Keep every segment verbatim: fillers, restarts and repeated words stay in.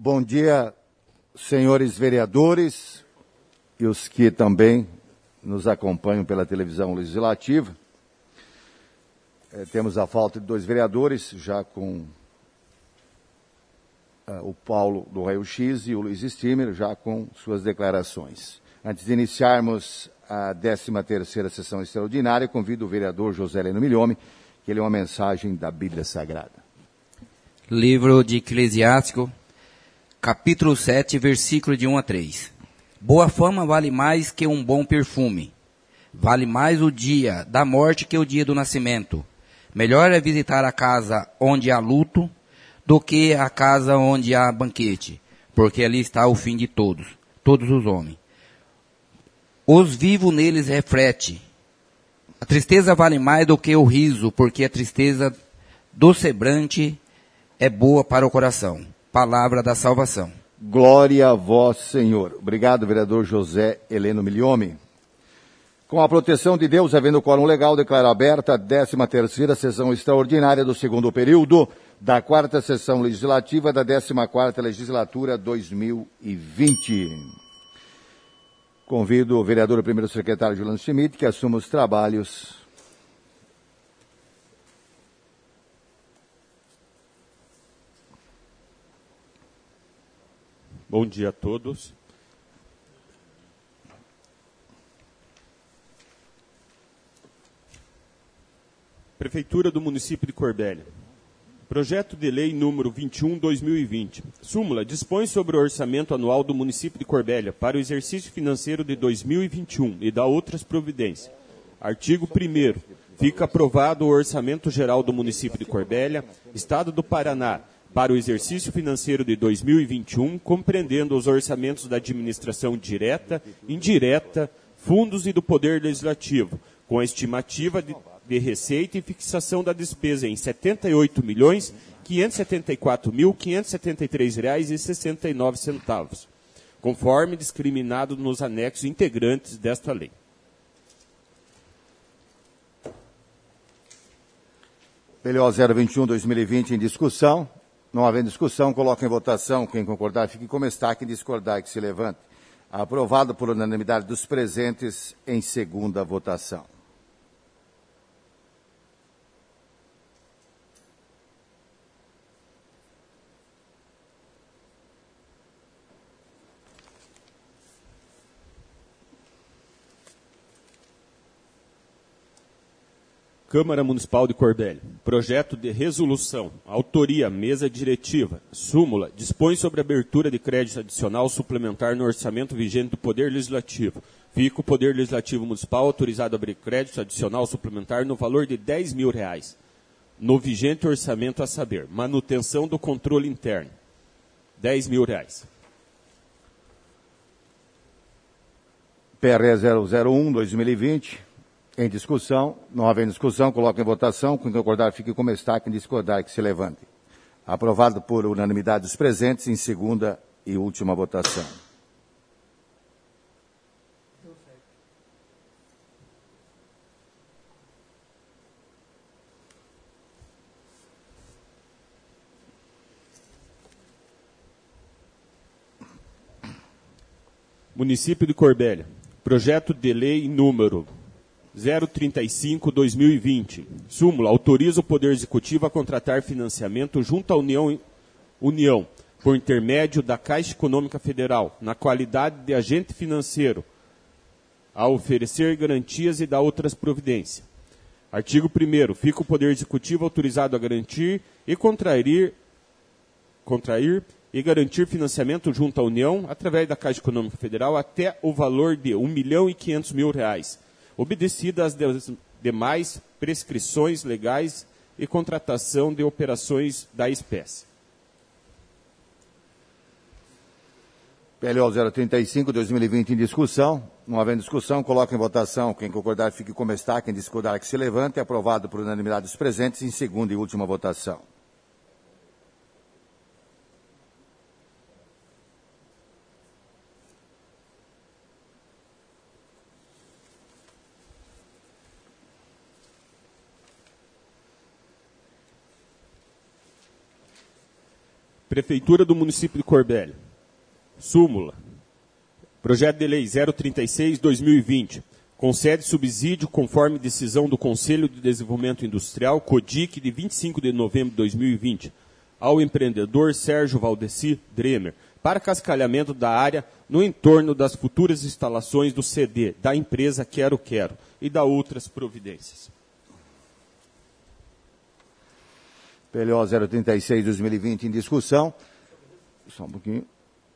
Bom dia, senhores vereadores e os que também nos acompanham pela televisão legislativa. É, temos a falta de dois vereadores, já com uh, o Paulo do Raio X e o Luiz Stimmer, já com suas declarações. Antes de iniciarmos a décima terceira sessão extraordinária, convido o vereador José Heleno Milhome, que ele é uma mensagem da Bíblia Sagrada. Livro de Eclesiástico, capítulo sete, versículo de um a três. Boa fama vale mais que um bom perfume. Vale mais o dia da morte que o dia do nascimento. Melhor é visitar a casa onde há luto do que a casa onde há banquete, porque ali está o fim de todos, todos os homens. Os vivos neles reflete. A tristeza vale mais do que o riso, porque a tristeza do semblante é boa para o coração. Palavra da salvação. Glória a vós, Senhor. Obrigado, vereador José Heleno Milhome. Com a proteção de Deus, havendo quórum legal, declaro aberta a décima terceira sessão extraordinária do segundo período da quarta sessão legislativa da décima quarta legislatura dois mil e vinte. Convido o vereador primeiro secretário Juliano Schmidt, que assuma os trabalhos. Bom dia a todos. Prefeitura do município de Corbélia. Projeto de lei número vinte e um barra dois mil e vinte. Súmula dispõe sobre o orçamento anual do município de Corbélia para o exercício financeiro de dois mil e vinte e um e dá outras providências. Artigo primeiro. Fica aprovado o orçamento geral do município de Corbélia, Estado do Paraná, para o exercício financeiro de dois mil e vinte e um, compreendendo os orçamentos da administração direta, indireta, fundos e do Poder Legislativo, com a estimativa de, de receita e fixação da despesa em setenta e oito milhões, quinhentos e setenta e quatro mil, quinhentos e setenta e três reais e sessenta e nove centavos, conforme discriminado nos anexos integrantes desta lei. P L O zero vinte e um barra dois mil e vinte em discussão. Não havendo discussão, coloco em votação. Quem concordar, fique como está. Quem discordar, que se levante. Aprovado por unanimidade dos presentes em segunda votação. Câmara Municipal de Corbélia. Projeto de resolução. Autoria, mesa diretiva. Súmula. Dispõe sobre a abertura de crédito adicional suplementar no orçamento vigente do Poder Legislativo. Fica o Poder Legislativo Municipal autorizado a abrir crédito adicional suplementar no valor de dez mil reais. No vigente orçamento a saber, manutenção do controle interno. dez mil reais. P R zero zero um barra dois mil e vinte. Em discussão, não havendo discussão, coloco em votação. Quem concordar, fique como está. Quem discordar, que se levante. Aprovado por unanimidade dos presentes em segunda e última votação. Município de Corbélia. Projeto de lei número zero trinta e cinco barra dois mil e vinte. Súmula. Autoriza o Poder Executivo a contratar financiamento junto à União, União, por intermédio da Caixa Econômica Federal, na qualidade de agente financeiro, a oferecer garantias e dar outras providências. Artigo primeiro. Fica o Poder Executivo autorizado a garantir e contrair, contrair e garantir financiamento junto à União, através da Caixa Econômica Federal, até o valor de um milhão e quinhentos mil reais. Obedecidas as demais prescrições legais e contratação de operações da espécie. P L O zero trinta e cinco barra dois mil e vinte em discussão. Não havendo discussão, coloco em votação. Quem concordar, fique como está. Quem discordar, que se levante. Aprovado por unanimidade dos presentes em segunda e última votação. P Prefeitura do Município de Corbélia. Súmula. Projeto de Lei zero trinta e seis barra dois mil e vinte. Concede subsídio conforme decisão do Conselho de Desenvolvimento Industrial, CODIC, de vinte e cinco de novembro de dois mil e vinte, ao empreendedor Sérgio Valdeci Dremer, para cascalhamento da área no entorno das futuras instalações do C D, da empresa Quero Quero, e da outras providências. P L O zero trinta e seis barra dois mil e vinte em discussão. Só um pouquinho.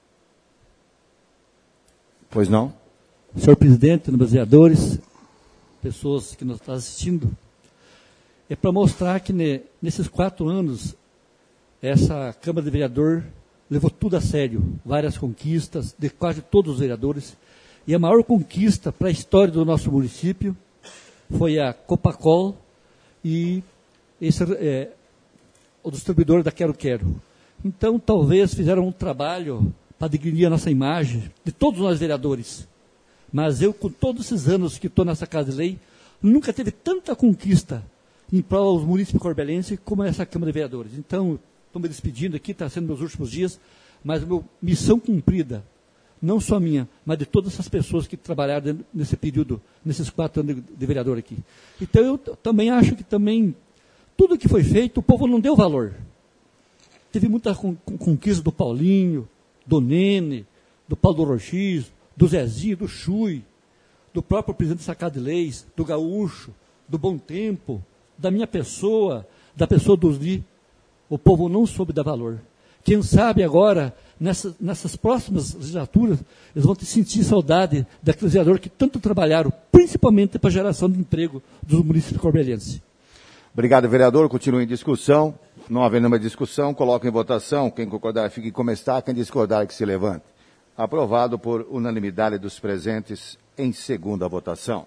Pois não? Senhor presidente, meus vereadores, pessoas que nos estão assistindo, é para mostrar que ne, nesses quatro anos, essa Câmara de Vereador levou tudo a sério, várias conquistas de quase todos os vereadores, e a maior conquista para a história do nosso município foi a Copacol e esse, é, o distribuidor da Quero Quero. Então, talvez fizeram um trabalho para dignificar a nossa imagem, de todos nós vereadores. Mas eu, com todos esses anos que estou nessa Casa de Lei, nunca teve tanta conquista em prol dos municípios corbelenses como essa Câmara de Vereadores. Então, estou me despedindo aqui, está sendo meus últimos dias, mas a minha missão cumprida, não só minha, mas de todas essas pessoas que trabalharam nesse período, nesses quatro anos de, de vereador aqui. Então, eu também acho que também, tudo que foi feito, o povo não deu valor. Teve muita con conquista do Paulinho, do Nene, do Paulo do Roxis, do Zezinho, do Chui, do próprio presidente da Sacada de Leis, do Gaúcho, do Bom Tempo, da minha pessoa, da pessoa dos Li. O povo não soube dar valor. Quem sabe agora, nessa, nessas próximas legislaturas, eles vão sentir saudade daqueles vereadores que tanto trabalharam, principalmente para a geração de emprego dos municípios corbelienses. Obrigado, vereador. Continua em discussão. Não havendo nenhuma discussão, coloco em votação. Quem concordar, fique como está. Quem discordar, que se levante. Aprovado por unanimidade dos presentes em segunda votação.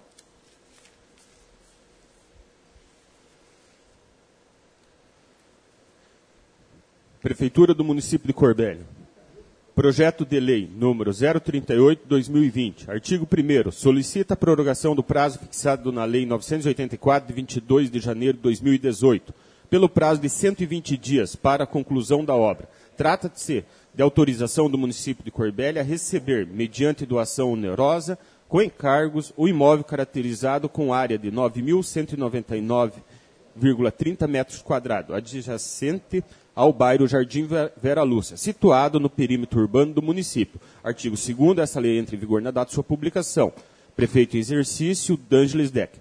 Prefeitura do Município de Corbélia. Projeto de Lei número zero trinta e oito barra dois mil e vinte. Artigo primeiro. Solicita a prorrogação do prazo fixado na Lei novecentos e oitenta e quatro, de vinte e dois de janeiro de dois mil e dezoito, pelo prazo de cento e vinte dias para a conclusão da obra. Trata-se de autorização do município de Corbélia a receber, mediante doação onerosa, com encargos, o imóvel caracterizado com área de nove mil cento e noventa e nove vírgula trinta metros quadrados, adjacente ao bairro Jardim Vera Lúcia, situado no perímetro urbano do município. Artigo segundo, essa lei entra em vigor na data de sua publicação. Prefeito em exercício, D'Angelis Deck.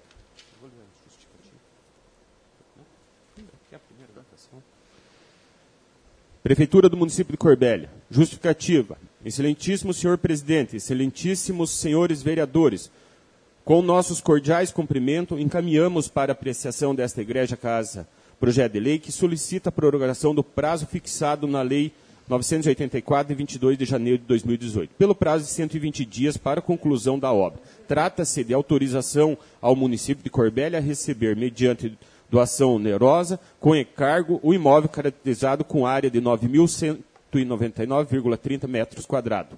Prefeitura do Município de Corbélia. Justificativa. Excelentíssimo senhor presidente, excelentíssimos senhores vereadores, com nossos cordiais cumprimentos, encaminhamos para apreciação desta egrégia casa projeto de lei que solicita a prorrogação do prazo fixado na Lei novecentos e oitenta e quatro, de vinte e dois de janeiro de dois mil e dezoito, pelo prazo de cento e vinte dias para a conclusão da obra. Trata-se de autorização ao município de Corbélia a receber, mediante doação onerosa, com encargo, o imóvel caracterizado com área de nove mil cento e noventa e nove vírgula trinta metros quadrados,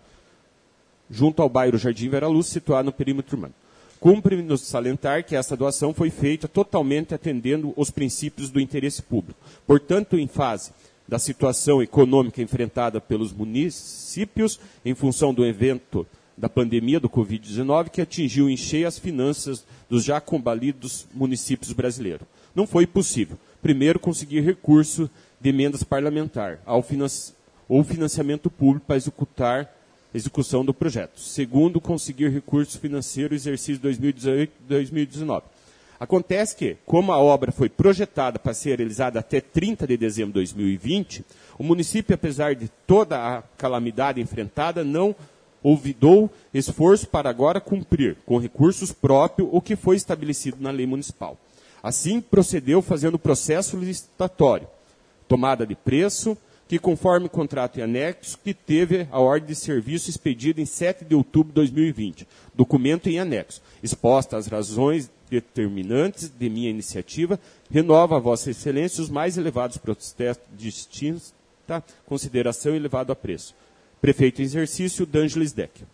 junto ao bairro Jardim Vera Luz, situado no perímetro urbano. Cumpre-nos salientar que essa doação foi feita totalmente atendendo os princípios do interesse público. Portanto, em fase da situação econômica enfrentada pelos municípios em função do evento da pandemia do covid dezenove, que atingiu em cheio as finanças dos já combalidos municípios brasileiros. Não foi possível, primeiro, conseguir recurso de emendas parlamentar ao financi- ou financiamento público para executar execução do projeto. Segundo, conseguir recursos financeiros exercício dois mil e dezoito a dois mil e dezenove. Acontece que, como a obra foi projetada para ser realizada até trinta de dezembro de dois mil e vinte, o município, apesar de toda a calamidade enfrentada, não olvidou esforço para agora cumprir, com recursos próprios, o que foi estabelecido na lei municipal. Assim, procedeu fazendo o processo licitatório, tomada de preço, que conforme contrato em anexo, que teve a ordem de serviço expedida em sete de outubro de dois mil e vinte, documento em anexo, exposta as razões determinantes de minha iniciativa, renova a Vossa Excelência os mais elevados protestos de distinta consideração e elevado a preço. Prefeito em exercício, D'Angelis Deck.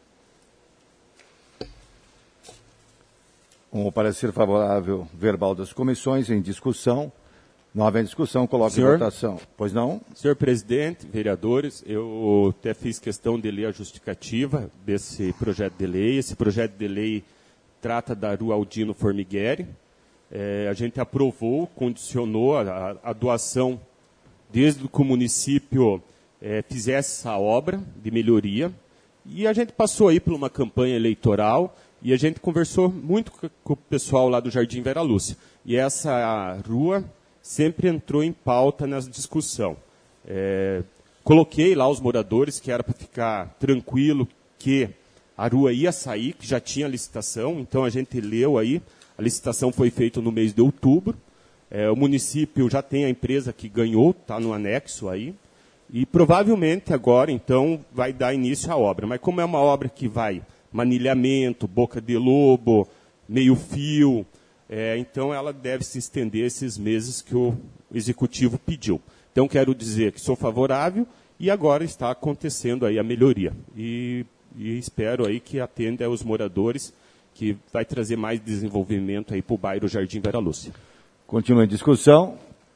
Com o parecer favorável verbal das comissões em discussão, Não havendo discussão, coloque Senhor? em votação. Pois não? Senhor presidente, vereadores, eu até fiz questão de ler a justificativa desse projeto de lei. Esse projeto de lei trata da Rua Aldino Formigueri. É, a gente aprovou, condicionou a, a doação desde que o município é, fizesse essa obra de melhoria. E a gente passou aí por uma campanha eleitoral e a gente conversou muito com o pessoal lá do Jardim Vera Lúcia. E essa rua sempre entrou em pauta nessa discussão. É, coloquei lá os moradores que era para ficar tranquilo que a rua ia sair, que já tinha licitação, então a gente leu aí, a licitação foi feita no mês de outubro, é, o município já tem a empresa que ganhou, está no anexo aí, e provavelmente agora, então, vai dar início à obra. Mas como é uma obra que vai manilhamento, boca de lobo, meio fio, é, então ela deve se estender esses meses que o executivo pediu. Então quero dizer que sou favorável e agora está acontecendo aí a melhoria. E, e espero aí que atenda aos moradores, que vai trazer mais desenvolvimento aí para o bairro Jardim Vera Lúcia. Continua em discussão.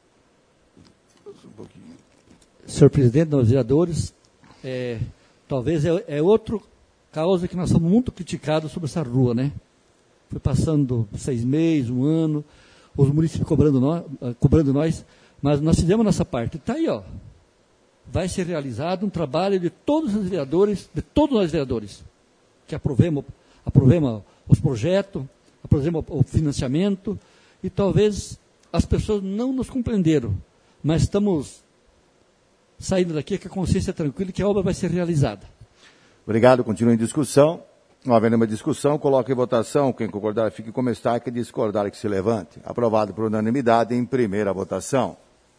Senhor presidente, nós vereadores, é, talvez é, é outra causa que nós somos muito criticados sobre essa rua, né? Foi passando seis meses, um ano, os municípios cobrando nós, cobrando nós, mas nós fizemos nossa parte. Está aí, ó. Vai ser realizado um trabalho de todos os vereadores, de todos nós vereadores, que aprovemos, aprovemos os projetos, aprovemos o financiamento, e talvez as pessoas não nos compreenderam, mas estamos saindo daqui com a consciência tranquila que a obra vai ser realizada. Obrigado. Continua em discussão. Não havendo uma discussão, coloque em votação. Quem concordar, fique como está. Quem discordar, que se levante. Aprovado por unanimidade em primeira votação.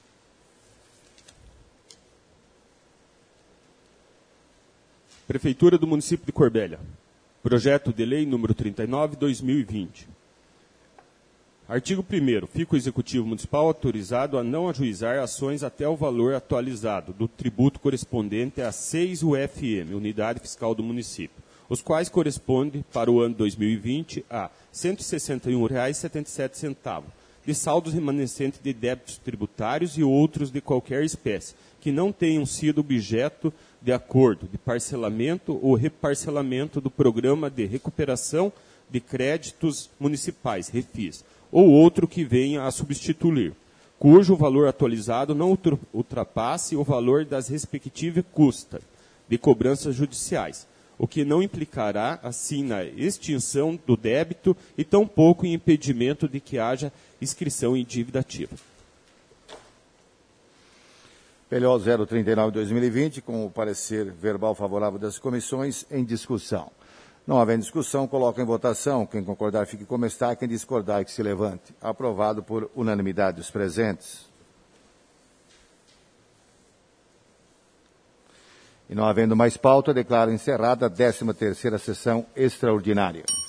Prefeitura do Município de Corbélia. Projeto de Lei número trinta e nove, dois mil e vinte. Artigo primeiro. Fica o Executivo Municipal autorizado a não ajuizar ações até o valor atualizado do tributo correspondente a seis U F M, Unidade Fiscal do Município, os quais correspondem para o ano dois mil e vinte a cento e sessenta e um reais e setenta e sete centavos, de saldos remanescentes de débitos tributários e outros de qualquer espécie, que não tenham sido objeto de acordo de parcelamento ou reparcelamento do Programa de Recuperação de Créditos Municipais, REFIS, ou outro que venha a substituir, cujo valor atualizado não ultrapasse o valor das respectivas custas de cobranças judiciais, o que não implicará, assim, na extinção do débito e tampouco em impedimento de que haja inscrição em dívida ativa. P L O zero trinta e nove barra dois mil e vinte, com o parecer verbal favorável das comissões, em discussão. Não havendo discussão, coloco em votação. Quem concordar, fique como está. Quem discordar, que se levante. Aprovado por unanimidade dos presentes. E não havendo mais pauta, declaro encerrada a décima terceira sessão extraordinária.